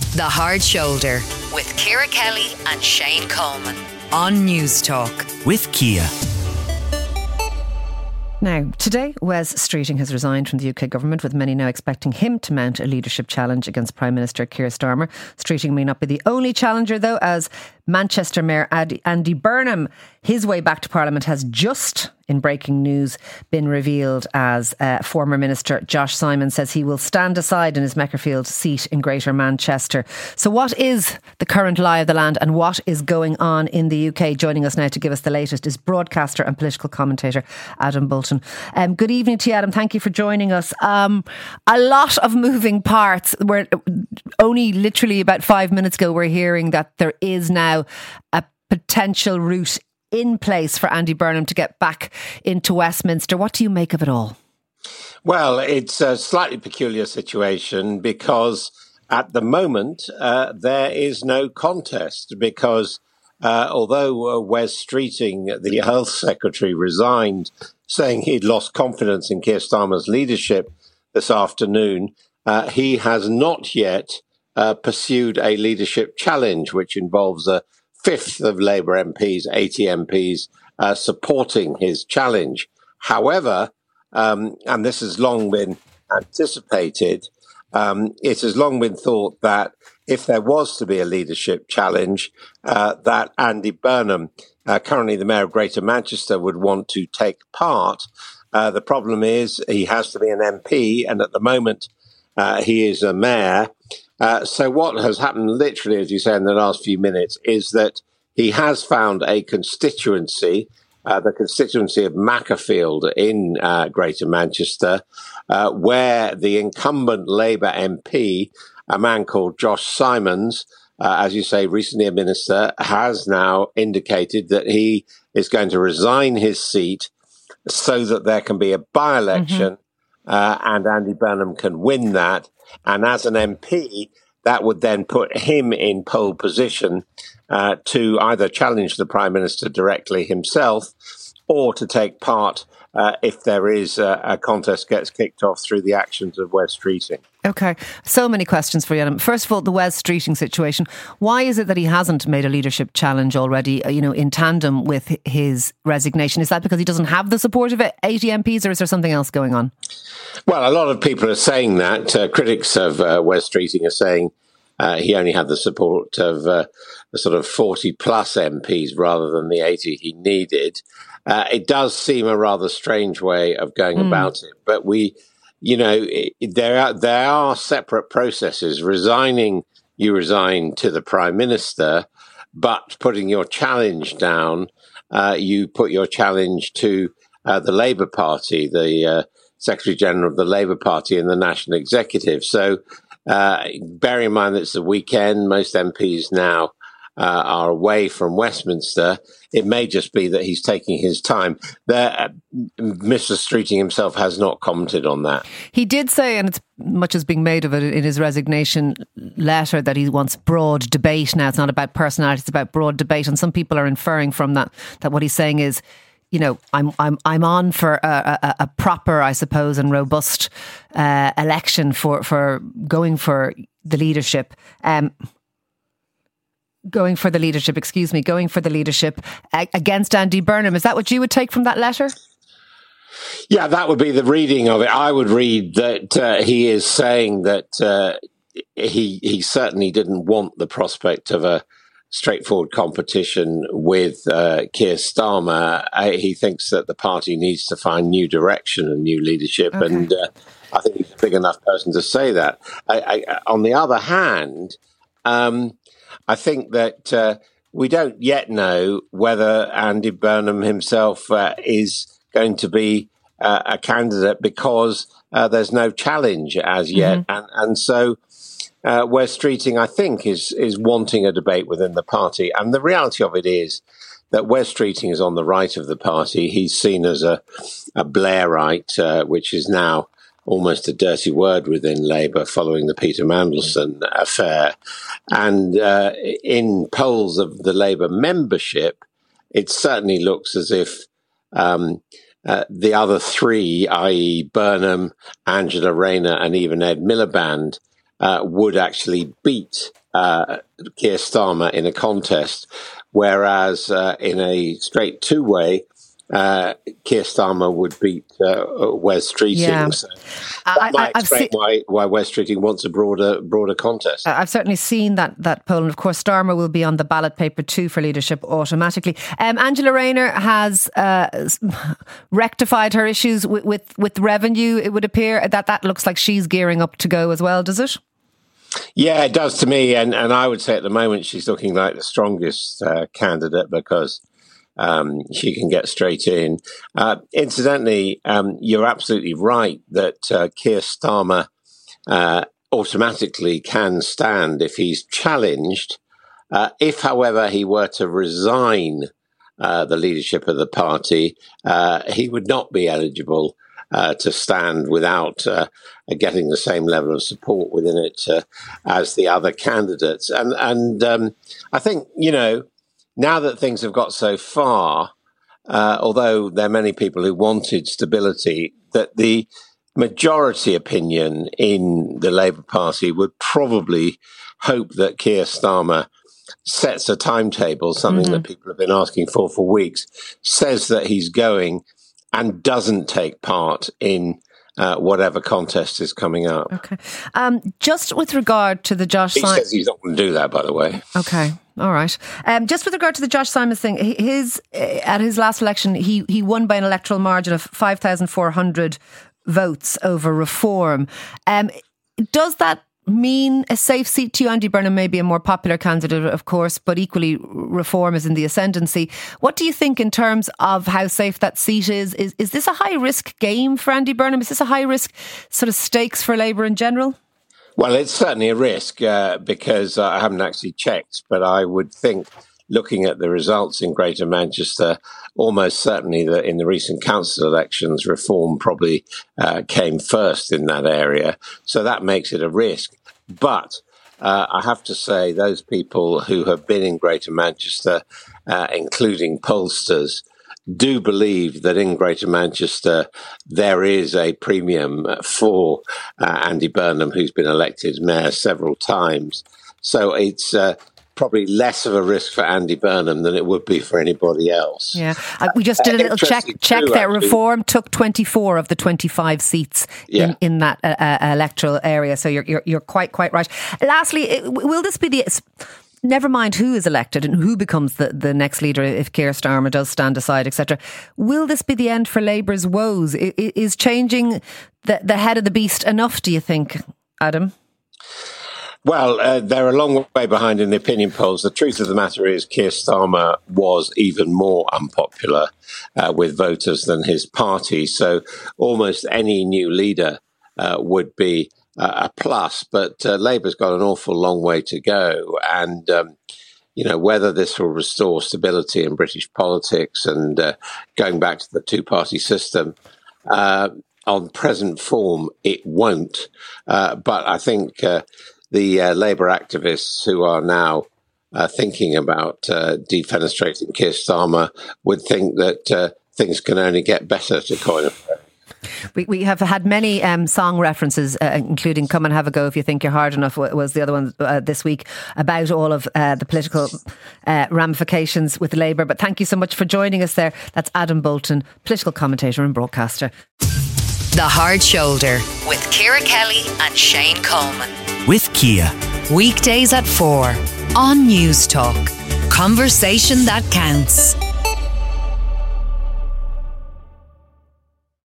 The Hard Shoulder with Ciara Kelly and Shane Coleman on News Talk. With Kia. Now, today, Wes Streeting has resigned from the UK government, with many now expecting him to mount a leadership challenge against Prime Minister Keir Starmer. Streeting may not be the only challenger, though, as Manchester Mayor Andy Burnham, his way back to Parliament has just, in breaking news, been revealed as former Minister Josh Simon says he will stand aside in his Meckerfield seat in Greater Manchester. So what is the current lie of the land and what is going on in the UK? Joining us now to give us the latest is broadcaster and political commentator Adam Bolton. Good evening to you, Adam. Thank you for joining us. A lot of moving parts. We're only literally about 5 minutes ago, we're hearing that there is now a potential route in place for Andy Burnham to get back into Westminster. What do you make of it all? Well, it's a slightly peculiar situation because at the moment there is no contest because although Wes Streeting, the Health Secretary, resigned saying he'd lost confidence in Keir Starmer's leadership this afternoon, he has not yet pursued a leadership challenge, which involves a fifth of Labour MPs, 80 MPs, supporting his challenge. However, and this has long been anticipated, it has long been thought that if there was to be a leadership challenge, that Andy Burnham, currently the Mayor of Greater Manchester, would want to take part. The problem is he has to be an MP, and at the moment he is a mayor. So what has happened literally, as you say, in the last few minutes is that he has found a constituency, the constituency of Macclesfield in Greater Manchester, where the incumbent Labour MP, a man called Josh Simons, as you say, recently a minister, has now indicated that he is going to resign his seat so that there can be a by-election and Andy Burnham can win that. And as an MP, that would then put him in pole position to either challenge the Prime Minister directly himself or to take part if there is a contest gets kicked off through the actions of Wes Streeting. OK, so many questions for you, Adam. First of all, the Wes Streeting situation. Why is it that he hasn't made a leadership challenge already, in tandem with his resignation? Is that because he doesn't have the support of 80 MPs, or is there something else going on? Well, a lot of people are saying that. Critics of Wes Streeting are saying he only had the support of the sort of 40 plus MPs rather than the 80 he needed. It does seem a rather strange way of going about it, but there are separate processes. Resigning, you resign to the Prime Minister, but putting your challenge down, you put your challenge to the Labour Party, the Secretary General of the Labour Party and the National Executive. So bear in mind that it's the weekend. Most MPs now are away from Westminster. It may just be that he's taking his time. Mr. Streeting himself has not commented on that. He did say, and it's much as being made of it in his resignation letter, that he wants broad debate. Now, it's not about personality, it's about broad debate. And some people are inferring from that what he's saying is, I'm on for a proper, I suppose, and robust election for going for the leadership. Going for the leadership against Andy Burnham. Is that what you would take from that letter? Yeah, that would be the reading of it. I would read that he is saying that he certainly didn't want the prospect of a straightforward competition with Keir Starmer. He thinks that the party needs to find new direction and new leadership, and I think he's a big enough person to say that. On the other hand, I think that we don't yet know whether Andy Burnham himself is going to be a candidate because there's no challenge as yet. And so Wes Streeting, I think, is wanting a debate within the party. And the reality of it is that Wes Streeting is on the right of the party. He's seen as a Blairite, which is now almost a dirty word within Labour following the Peter Mandelson affair. And in polls of the Labour membership, it certainly looks as if the other three, i.e. Burnham, Angela Rayner and even Ed Miliband, would actually beat Keir Starmer in a contest, whereas in a straight two-way, Keir Starmer would beat Wes Streeting. Yeah. So that might explain why Wes Streeting wants a broader contest. I've certainly seen that poll, and of course Starmer will be on the ballot paper too for leadership automatically. Angela Rayner has rectified her issues with revenue. It would appear that looks like she's gearing up to go as well, does it? Yeah, it does to me, and I would say at the moment she's looking like the strongest candidate because she can get straight in. Incidentally, you're absolutely right that Keir Starmer automatically can stand if he's challenged. If, however, he were to resign the leadership of the party, he would not be eligible to stand without getting the same level of support within it as the other candidates. And I think, now that things have got so far, although there are many people who wanted stability, that the majority opinion in the Labour Party would probably hope that Keir Starmer sets a timetable, something that people have been asking for weeks, says that he's going and doesn't take part in whatever contest is coming up. Okay. Just with regard to the Josh Simons... He says he's not going to do that, by the way. Okay. All right. Just with regard to the Josh Simons thing, at his last election, he won by an electoral margin of 5,400 votes over Reform. Does that mean a safe seat to you? Andy Burnham may be a more popular candidate, of course, but equally Reform is in the ascendancy. What do you think in terms of how safe that seat is? Is this a high-risk game for Andy Burnham? Is this a high-risk sort of stakes for Labour in general? Well, it's certainly a risk because I haven't actually checked, but I would think, looking at the results in Greater Manchester, almost certainly that in the recent council elections, Reform probably came first in that area. So that makes it a risk. But I have to say, those people who have been in Greater Manchester, including pollsters, do believe that in Greater Manchester there is a premium for Andy Burnham, who's been elected mayor several times. So it's probably less of a risk for Andy Burnham than it would be for anybody else. Yeah, we just did a little check there. Reform took 24 of the 25 seats in that electoral area. So you're quite right. Lastly, will this be the... Never mind who is elected and who becomes the next leader if Keir Starmer does stand aside, etc. Will this be the end for Labour's woes? Is changing the head of the beast enough, do you think, Adam? Well, they're a long way behind in the opinion polls. The truth of the matter is Keir Starmer was even more unpopular with voters than his party. So almost any new leader would be a plus, but Labour's got an awful long way to go. And, whether this will restore stability in British politics and going back to the two-party system, on present form, it won't. But I think the Labour activists who are now thinking about defenestrating Keir Starmer would think that things can only get better, to coin a phrase. We have had many song references, including Come and Have a Go If You Think You're Hard Enough was the other one this week, about all of the political ramifications with Labour. But thank you so much for joining us there. That's Adam Bolton, political commentator and broadcaster. The Hard Shoulder with Ciara Kelly and Shane Coleman. With Kia. Weekdays at 4 on News Talk. Conversation that counts.